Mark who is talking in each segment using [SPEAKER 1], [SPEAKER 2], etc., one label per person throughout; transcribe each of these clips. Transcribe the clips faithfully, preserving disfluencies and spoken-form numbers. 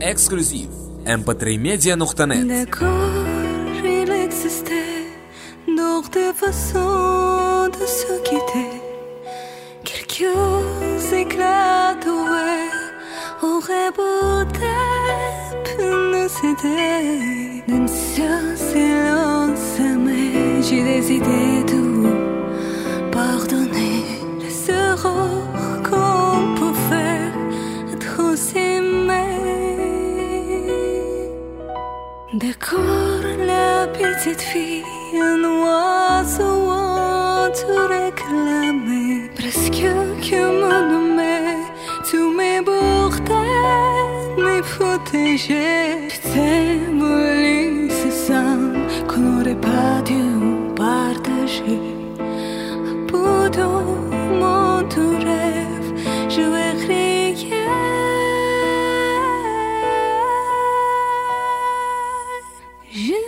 [SPEAKER 1] Exclusive эм пэ три медиа точка нет.
[SPEAKER 2] D'accord, il existait d'autres façons de se quitter. Quelques éclats de rire auraient peut-être pu nous aider. Même si silence mais j'ai des idées de pardonner les erreurs qu'on peut faire, être s'aimer. D'accord, la petite fille, un oiseau en te réclamait. Presque que mon aimait, tous mes bordels, mes protégés. Tu t'es voulu ce sang qu'on n'aurait pas dû partager. À bout de mon tout rêve, je vais crier. Je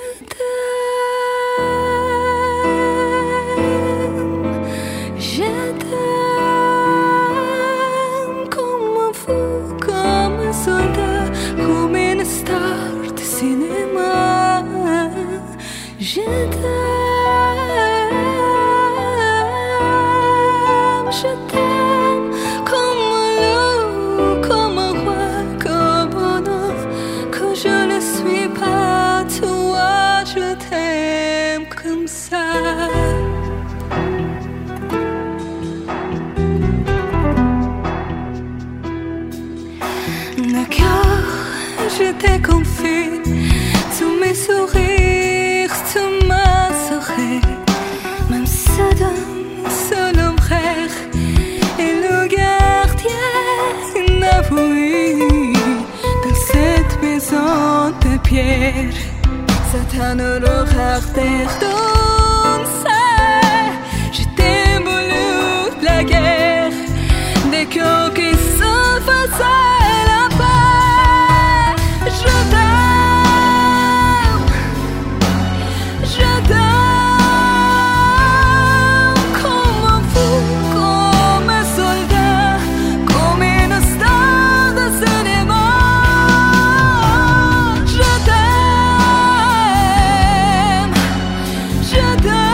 [SPEAKER 2] t'aime, je t'aime comme un fou, comme un soldat, comme une star de cinéma. Je t'aime, je t'aime comme un loup, comme un roi, comme un homme, que je ne suis pas. Toi, je t'aime comme ça. D'accord, je t'ai confié tous mes sourires, tous ma sourire. Même ça donne son ombrère et le gardien inavoué dans cette maison de pierre. Satan aura terre d'once. Je t'ai voulu la guerre, des cœurs qui se faisaient la paix. Je t'aime, je t'aime comme un fou, comme un soldat, comme une star de cinéma. Je t'aime. Je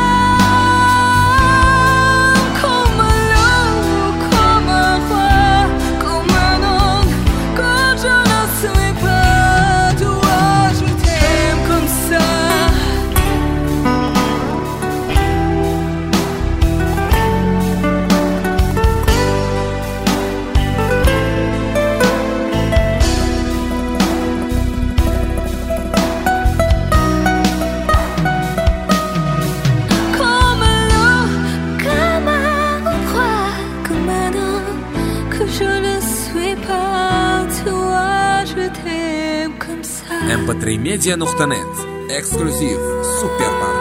[SPEAKER 2] t'aime comme un loup, comme un roi, comme un homme, que je ne suis pas. Toi, je t'aime comme ça. Comme un loup, comme un roi, comme un homme, que je ne suis pas. Toi, je t'aime comme ça.
[SPEAKER 1] эм пэ три медиа точка нет. Exclusive Super Party.